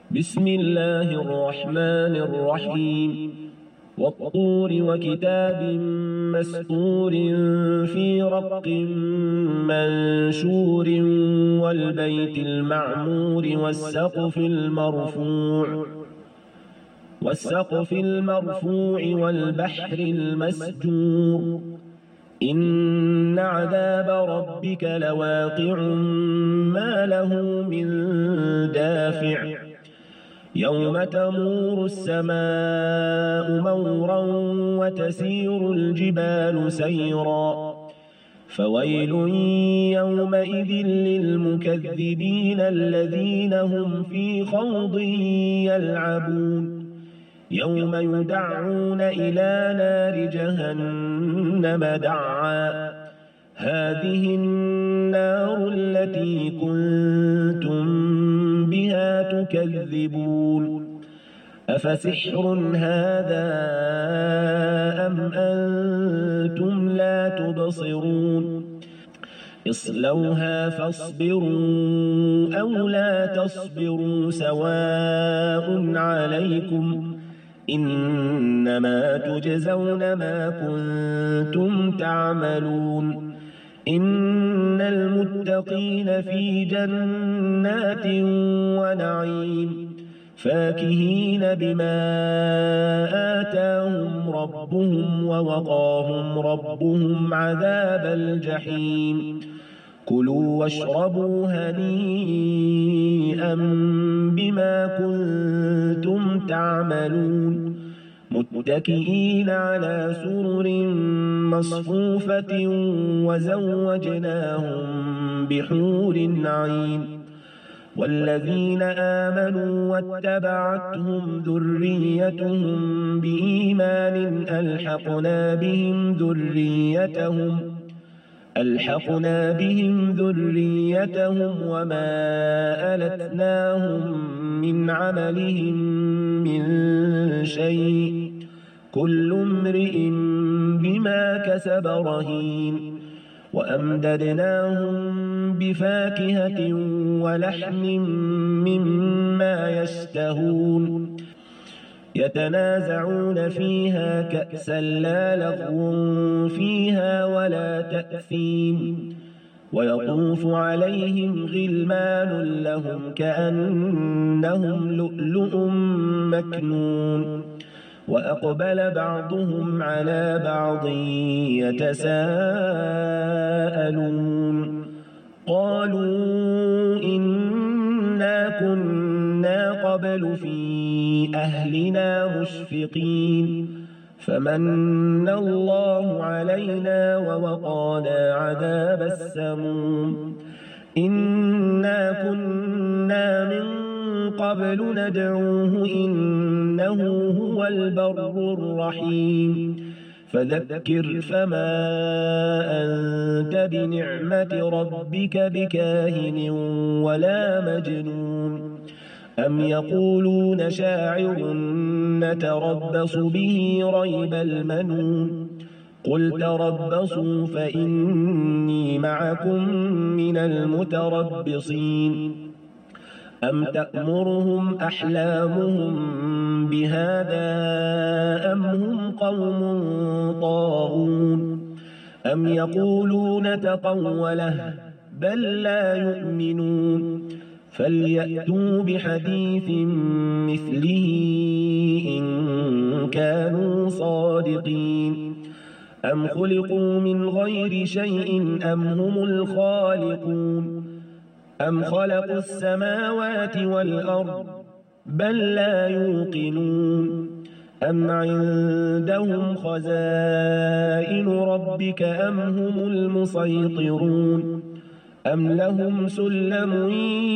بسم الله الرحمن الرحيم والطور وكتاب مسطور في رق منشور والبيت المعمور والسقف المرفوع والبحر المسجور إن عذاب ربك لواقع ما له من دافع يوم تمور السماء مورا وتسير الجبال سيرا فويل يومئذ للمكذبين الذين هم في خوض يلعبون يوم يدعون إلى نار جهنم دعا هذه النار التي كنتم بها تكذبون أفسحر هذا أم أنتم لا تبصرون اصلوها فاصبروا أو لا تصبروا سواء عليكم إنما تجزون ما كنتم تعملون إن المتقين في جنات ونعيم فاكهين بما آتاهم ربهم ووقاهم ربهم عذاب الجحيم كلوا واشربوا هنيئا بما كنتم تعملون متكئين على سرر مصفوفة وزوجناهم بحور عين والذين آمنوا واتبعتهم ذريتهم بإيمان ألحقنا بهم ذريتهم وما ألتناهم من عملهم من شيء كل امرئ بما كسب رهين وأمددناهم بفاكهة ولحم مما يشتهون يتنازعون فيها كأسا لا لغو فيها ولا تأثيم ويطوف عليهم غلمان لهم كأنهم لؤلؤ مكنون وأقبل بعضهم على بعض يتساءلون قالوا إنا كنا قبل في أهلنا مشفقين فمن الله علينا ووقانا عذاب السموم إنا كنا من قبل ندعوه إنه هو البر الرحيم فذكر فما أنت بنعمة ربك بكاهن ولا مجنون أم يقولون شاعر نتربص به ريب المنون قل تربصوا فإني معكم من المتربصين أم تأمرهم أحلامهم بهذا أم هم قوم طاغون أم يقولون تقوله بل لا يؤمنون فليأتوا بحديث مثله إن كانوا صادقين أم خلقوا من غير شيء أم هم الخالقون أم خلقوا السماوات والأرض بل لا يوقنون أم عندهم خزائن ربك أم هم المسيطرون أم لهم سلم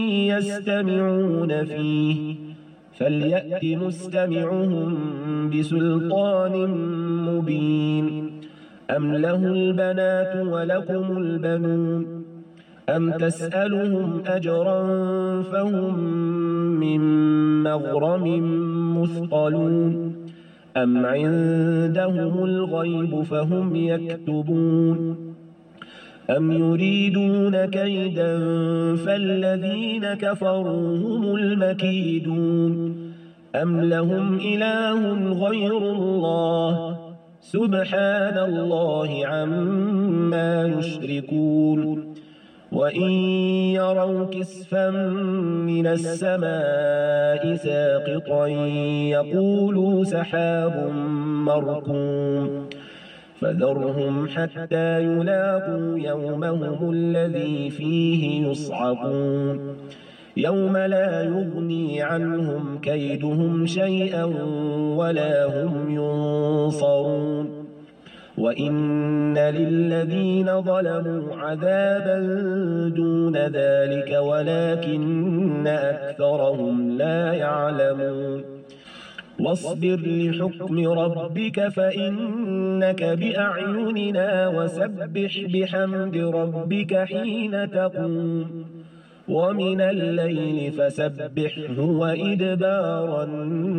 يستمعون فيه فليأت مستمعهم بسلطان مبين أم له البنات ولكم البنون أم تسألهم أجرا فهم من مغرم مثقلون أم عندهم الغيب فهم يكتبون أم يريدون كيدا فالذين كفروا هم المكيدون أم لهم إله غير الله سبحان الله عما يشركون وإن يروا كسفا من السماء ساقطا يقولوا سحاب مركوم فذرهم حتى يلاقوا يومهم الذي فيه يصعقون يوم لا يغني عنهم كيدهم شيئا ولا هم ينصرون وإن للذين ظلموا عذابا دون ذلك ولكن أكثرهم لا يعلمون واصبر لحكم ربك فإنك بأعيننا وسبح بحمد ربك حين تقوم ومن الليل فسبحه وإدبار النجوم